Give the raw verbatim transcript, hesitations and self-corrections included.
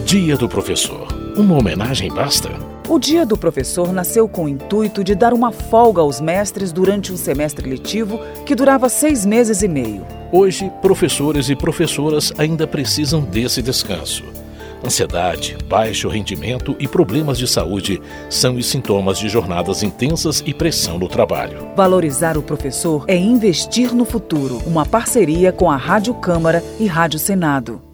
Dia do Professor. Uma homenagem basta? O Dia do Professor nasceu com o intuito de dar uma folga aos mestres durante um semestre letivo que durava seis meses e meio. Hoje, professores e professoras ainda precisam desse descanso. Ansiedade, baixo rendimento e problemas de saúde são os sintomas de jornadas intensas e pressão no trabalho. Valorizar o professor é investir no futuro. Uma parceria com a Rádio Câmara e Rádio Senado.